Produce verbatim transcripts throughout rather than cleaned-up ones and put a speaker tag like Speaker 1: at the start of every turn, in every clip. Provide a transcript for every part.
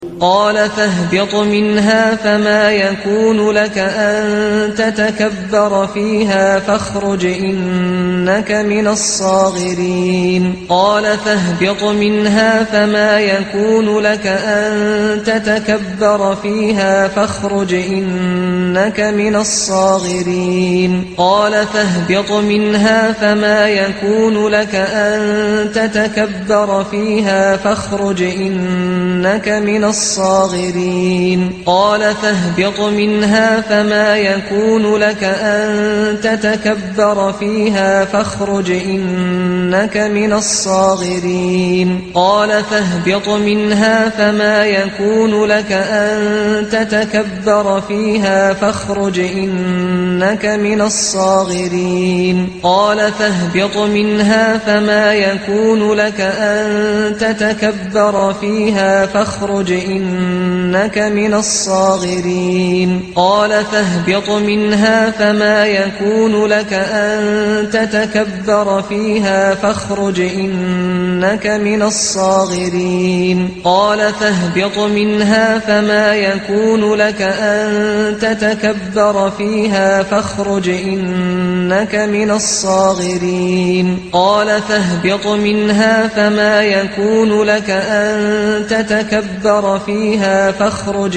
Speaker 1: قال فاهبط منها فما يكون لك أن تتكبر فيها فاخرج إنك من الصاغرين قال فاهبط منها فما يكون لك أن تتكبر فيها فاخرج إنك من الصاغرين قال فاهبط منها فما يكون لك أن تتكبر فيها فاخرج إنك من الصاغرين قال فاهبط منها فما يكون لك أن تتكبر فيها فاخرج إنك من الصاغرين قال فاهبط منها فما يكون لك أن تتكبر فيها فاخرج إنك من الصاغرين قال فاهبط منها فما يكون لك أن تتكبر فيها فاخرج إنك من الصاغرين قال فاهبط منها فما يكون لك أن تتكبر فيها فاخرج إنك من الصاغرين قال فاهبط منها فما يكون لك أن تتكبر فيها فاخرج إنك من الصاغرين قال فاهبط منها فما يكون لك أن تتكبر فيها فاخرج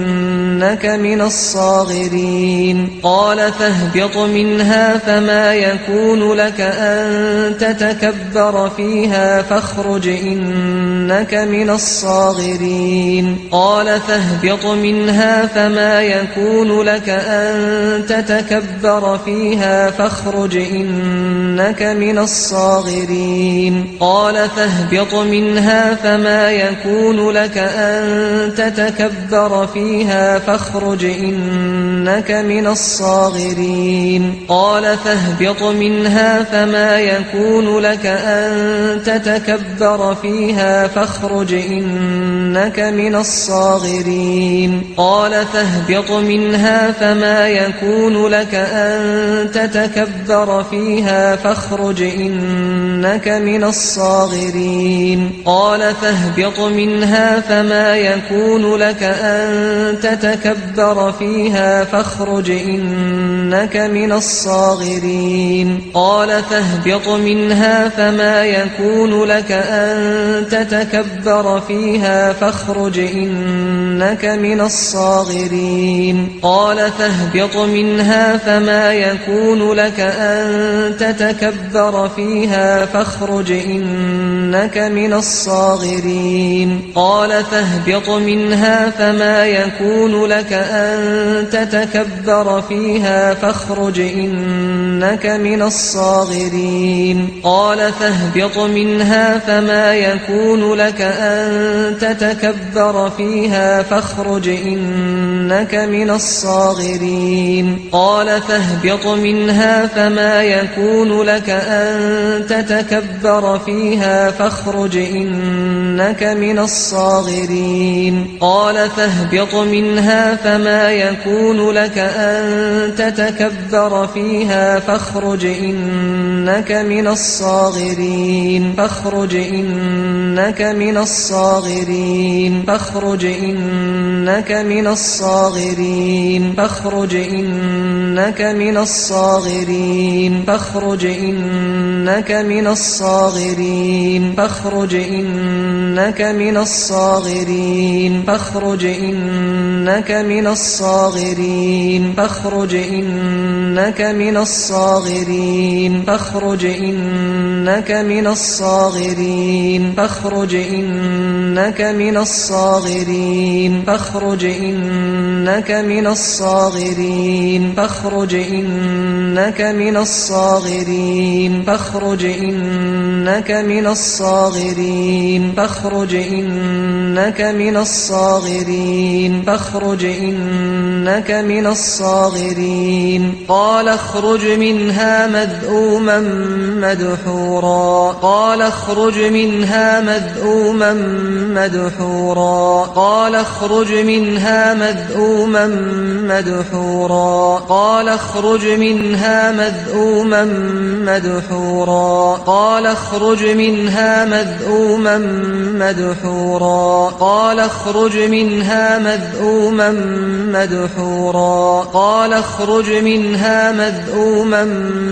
Speaker 1: إنك من الصاغرين قال فاهبط منها فما يكون لك أن تتكبر فيها فاخرج إنك من الصاغرين قال فاهبط منها فما يكون لك أن تتكبر فيها فاخرج إنك من الصاغرين قال فاهبط منها فما يكون لك أن تتكبر فيها فاخرج إنك من الصاغرين قال فاهبط منها فما يكون لك أن تتكبر فيها فاخرج إنك من الصاغرين قال فاهبط منها فما يكون لك أن تتكبر فيها فاخرج إنك من الصاغرين قال فاهبط منها فما يكون لك أن تتكبر فيها فاخرج إنك من الصاغرين قال فاهبط منها فما يكون لك أن تتكبر فيها فاخرج إنك من الصاغرين قال فاهبط منها فما يكون لك أن تتكبر فيها فاخرج إنك من الصاغرين قال فاهبط منها فما يكون لك أن تتكبر فيها فاخرج إنك من الصاغرين قال فاهبط منها فما يكون لك أن تتكبر فيها فاخرج إنك من الصاغرين قال فاهبط منها فما يكون لك أن تتكبر فيها فاخرج إنك من الصاغرين قال فاهبط منها فما يكون لك أن تتكبر فيها فاخرج إنك من الصاغرين فاخرج إنك من الصاغرين فاخرج إنك من الصاغرين فاخرج إنك من الصاغرين فاخرج إنك من الصاغرين فاخرج إنك من الصاغرين فاخرج إنك من الصاغرين فاخرج إنك من الصاغرين فاخرج إنك من الصاغرين فاخرج إنك من الصاغرين فاخرج إنك من الصاغرين فاخرج إنك من الصاغرين فاخرج إنك من الصاغرين فاخرج إنك من الصاغرين فاخرج إنك من الصاغرين قال اخرج منها مذءوما مدحورا قال اخرج منها مذءوما مدحورا قال اخرج منها مذءوما مدحورا قال اخرج منها مذءوما مدحورا قال اخرج منها مذءوما مدحورا قال اخرج منها مذءوما مدحورا قال اخرج منها مذءوما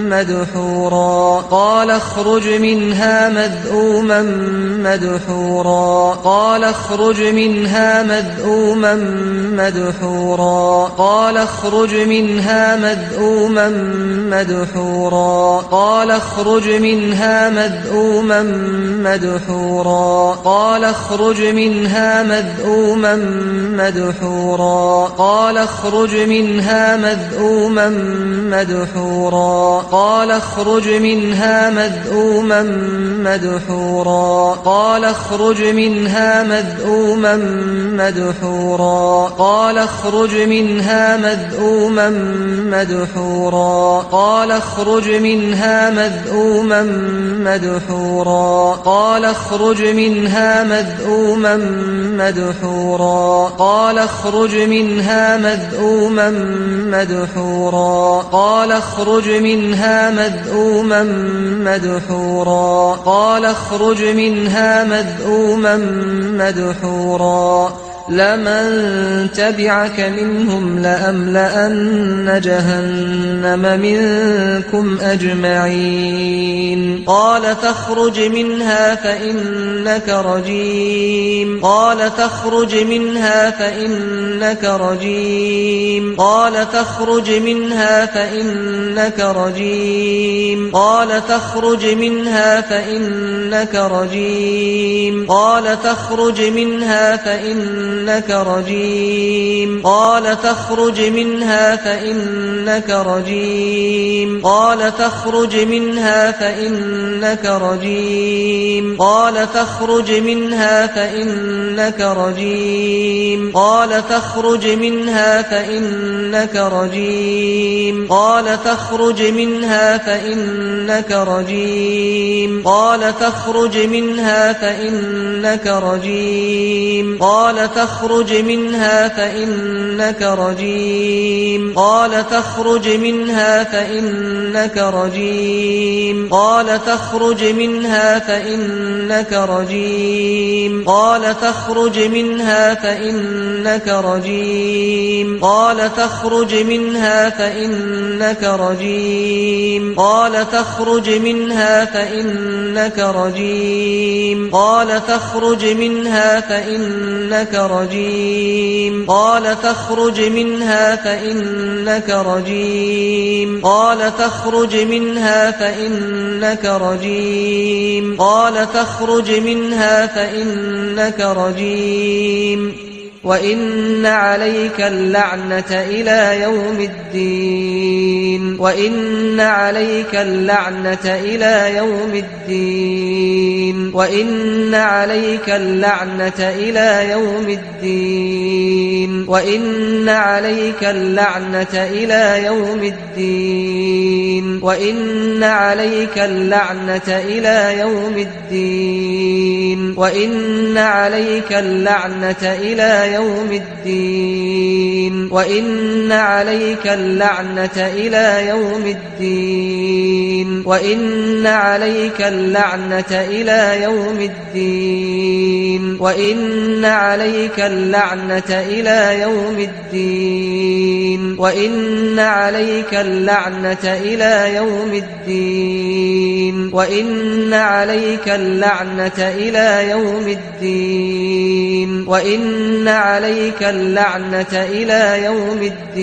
Speaker 1: مدحورا قال اخرج منها مذءوما مدحورا قال اخرج منها مذءوما مدحورا قال اخرج منها مذءوما مدحورا قال اخرج منها مذءوما مدحورا قال اخرج منها مذءوما مدحورا قال اخرج منها مذءوما مدحورا قال اخرج منها مذءوما مدحورا قال اخرج منها مذءوما مدحورا قال اخرج منها مذءوما مدحورا قال اخرج منها مذءوما مدحورا قال اخرج منها مذءوما مدحورا قال اخرج منها مذءوما مدحورا قال اخرج منها مذءوما مدحورا قال اخرج منها مذءوما مدحورا لمن تبعك منهم لأملأن جهنم منكم أجمعين قال فاخرج منها فإنك رجيم قال فاخرج منها فإنك رجيم قال فاخرج منها فإنك رجيم قال فاخرج منها فإنك رجيم قال فاخرج منها فإنك إنك رجيم قال فاخرج منها فإنك رجيم قال فاخرج منها فإنك رجيم قال فاخرج منها فإنك رجيم قال فاخرج منها فإنك رجيم قال فاخرج منها فإنك رجيم قال فاخرج منها فإنك رجيم قال فاخرج منها فإنك رجيم قال فاخرج منها فإنك رجيم قال فاخرج منها فإنك رجيم قال فاخرج منها فإنك رجيم قال فاخرج منها فإنك رجيم قال فاخرج منها فإنك رجيم قال فاخرج منها فإنك رجيم قال فاخرج منها فإنك رجيم قال فاخرج منها فإنك رجيم قال فاخرج منها فإنك رجيم وإن عليك اللعنة إلى يوم الدين وإن عليك اللعنة إلى يوم الدين وإن عليك اللعنة إلى يوم الدين وإن عليك اللعنة إلى يوم الدين وإن عليك اللعنة إلى يوم الدين وإن عليك اللعنة إلى يوم الدين وإن عليك اللعنة إلى يوم الدين وإن عليك اللعنة إلى يوم الدين وإن عليك اللعنة إلى يوم الدين وإن عليك اللعنة إلى يوم الدين وإن عليك اللعنة إلى يوم الدين وإن عليك اللعنة إلى يوم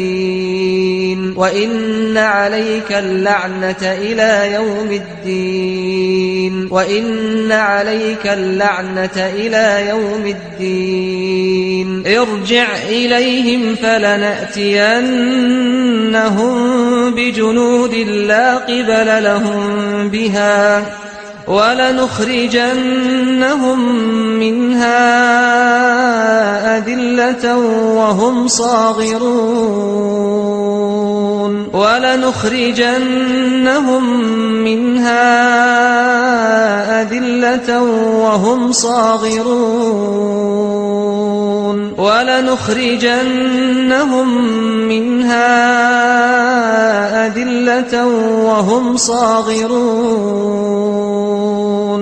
Speaker 1: الدين وإن عليك اللعنة إلى يوم الدين وإن عليك اللعنة إلى يوم الدين ارجع إليهم فلنأتينهم بجنود لا قبل لهم بها ولنخرجنهم منها أذلة وهم صاغرون ولنخرجنهم منها أذلة وهم صاغرون ولنخرجنهم منها أذلة وهم صاغرون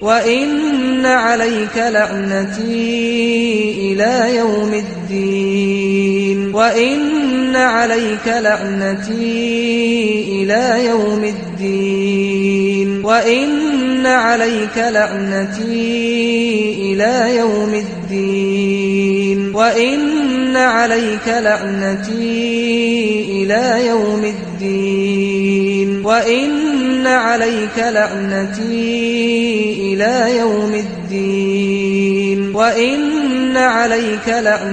Speaker 1: وإن عليك لعنتي إلى يوم الدين وإن عليك لعنتي إلى يوم الدين وإن عليك لعنتي إلى يوم الدين وإن عليك لعنتي إلى يوم الدين وإن عليك لعنتي إلى يوم الدين وإن عليك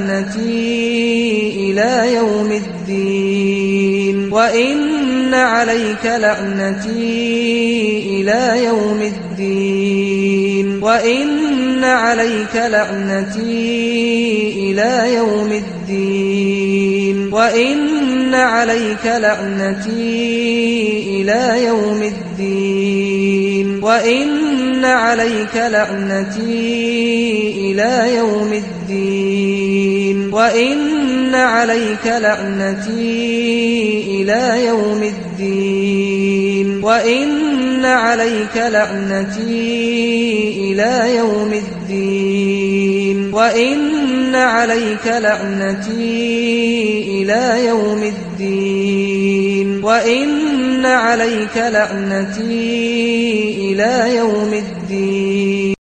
Speaker 1: لعنتي إلى يوم الدين وإن عليك لعنتي إلى يوم الدين وإن عليك لعنتي إلى يوم الدين وإن عليك لعنتي إلى يوم الدين وإن عليك لعنتي إلى يوم الدين وإن عليك لعنتي إلى يوم الدين وإن عليك لعنتي إلى يوم الدين وإن عليك لعنتي إلى يوم الدين وإن عليك لعنتي إلى يوم الدين